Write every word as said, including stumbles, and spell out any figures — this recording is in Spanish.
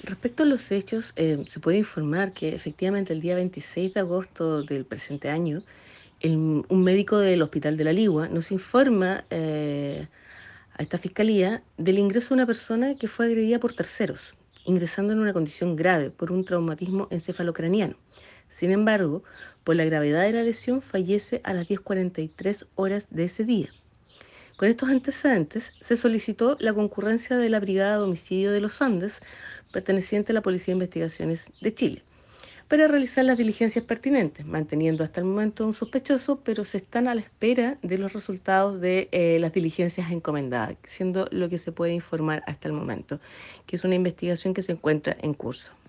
Respecto a los hechos, eh, se puede informar que efectivamente el día veintiséis de agosto del presente año, el- un médico del Hospital de la Ligua nos informa eh, a esta fiscalía del ingreso de una persona que fue agredida por terceros, ingresando en una condición grave por un traumatismo encefalocraniano. Sin embargo, por la gravedad de la lesión, fallece a las diez cuarenta y tres horas de ese día. Con estos antecedentes, se solicitó la concurrencia de la Brigada de Homicidio de los Andes, perteneciente a la Policía de Investigaciones de Chile, para realizar las diligencias pertinentes, manteniendo hasta el momento un sospechoso, pero se están a la espera de los resultados de eh, las diligencias encomendadas, siendo lo que se puede informar hasta el momento, que es una investigación que se encuentra en curso.